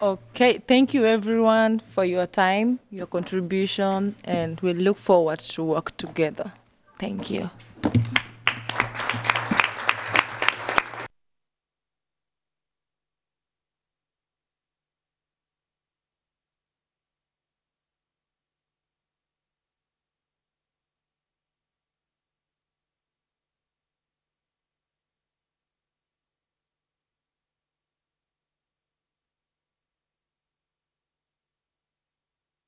Okay, thank you everyone for your time, your contribution, and we look forward to work together. Thank you.